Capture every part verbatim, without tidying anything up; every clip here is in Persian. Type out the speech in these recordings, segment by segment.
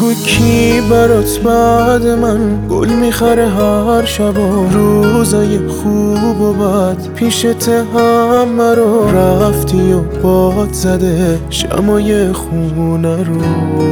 بگو کی برات بعد من گل میخره هر شب و روزای خوب و بد پیشت همه رو رفتی و باد زده شمای خونه رو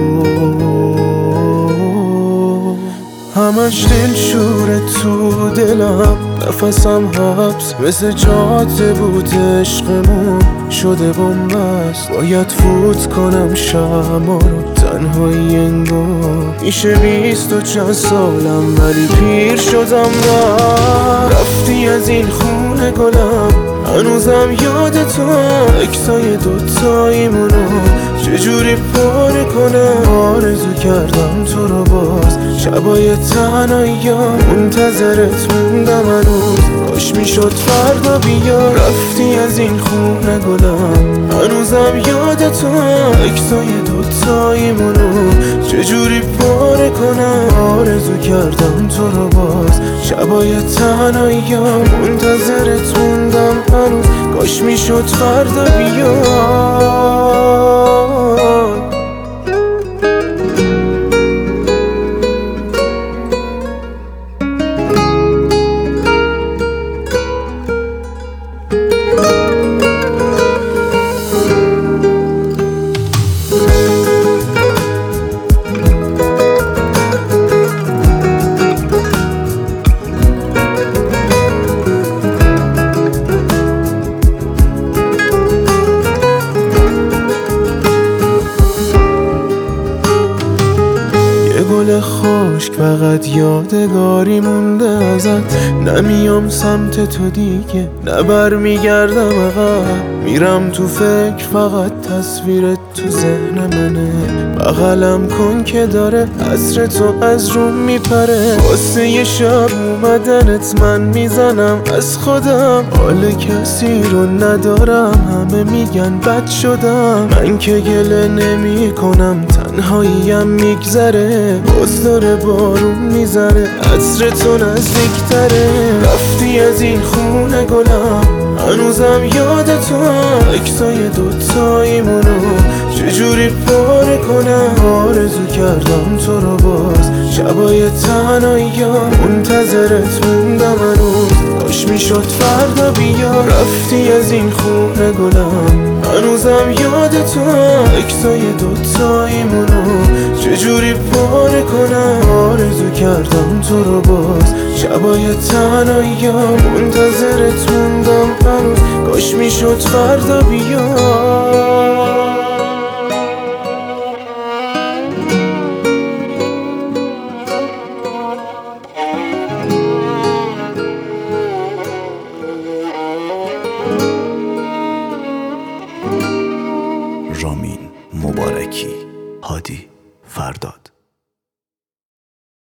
همش دل شوره تو دلم نفسم حبس مثل جاده بود عشقمون شده بومبست باید فوت کنم شما رو تنهایی انگار میشه بیست و چند سالم ولی پیر شدم و رفتی از این خونه گلم هنوزم یاد تو عکسای دوتاییمونو چجوری پاره کنم آرزو کردم تو رو باز شبای تنهاییام منتظرت موندم هنوز کاش میشد فردا بیا رفتی از این خونه گلم هنوزم یاد تو عکسای دوتاییمونو چجوری پاره کنم آرزو کردم تو رو باز شبای تنهاییام منتظرت موندم هنوز کاش میشد فردا بیا گل خشک فقط یادگاری مونده ازت نمیام سمت تو دیگه نه برمیگردم عقب میرم تو فکر فقط تصویرت تو ذهن منه بغلم کن که داره عطر تو از روم میپره واسه یه شب اومدنت من میزنم از خودم حال کسی رو ندارم همه میگن بد شدم من که گله نمی کنم تنهاییم میگذره باز داره بارون میذاره عطر تو نزدیکتره رفتی از این خونه گلم هنوزم یاد تو عکسای دوتاییمونو چجوری پاره کنم آرزو کردم تو رو باز شبای تنهاییام منتظرت موندم هنوز کاش میشد فردا بیا رفتی از این خونه گلم هنوزم یاد تو عکسای دوتاییمونو چجوری پاره کنم آرزو کردم تو رو باز شبای تنهاییام منتظرت موندم هنوز کاش میشد فردا بیا رامین مبارکی، هادی فرداد.